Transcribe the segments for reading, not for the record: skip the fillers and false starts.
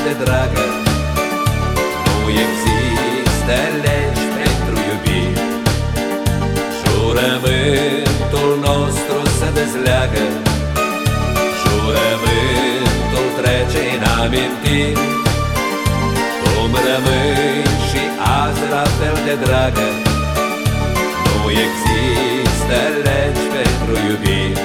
de dragă. Nu există legi pentru iubire. Jurământul nostru se dezleagă. Jurământul trece în amintiri. Tu-mi rămâi și azi la fel de dragă. Nu există legi pentru iubire.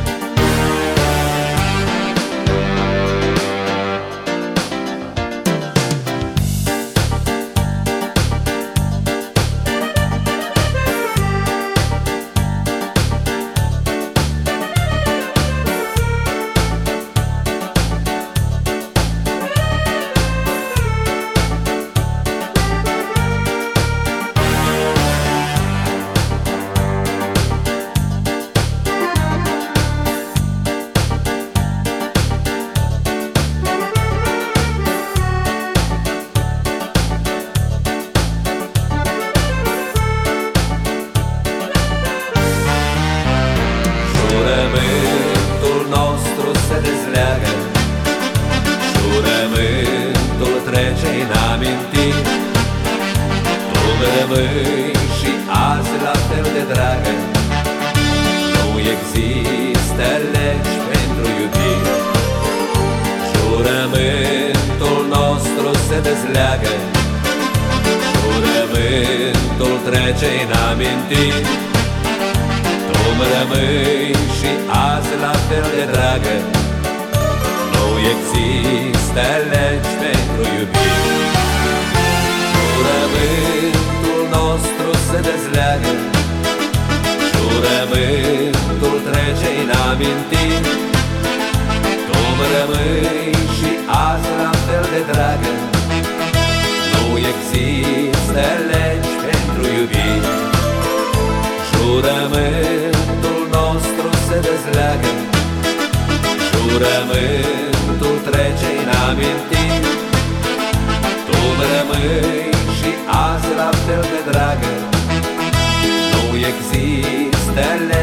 Jurământul nostru se dezleagă. Jurământul trece în amintiri. Tu-mi rămâi și azi la fel de dragă. Nu există legi pentru iubire. Jurământul nostru se dezleagă. Jurământul trece în amintiri. Tu-mi rămâi și azi la fel de dragă. Nu există legi pentru iubire. Jurământul nostru se dezleagă. Jurământul trece în amintiri. Tu-mi rămâi și azi la fel de dragă. Nu există legi pentru iubire. Jurământul nostru se dezleagă. Jurământul trece în amintiri. Tu-mi rămâi și azi la fel de dragă. Nu există legi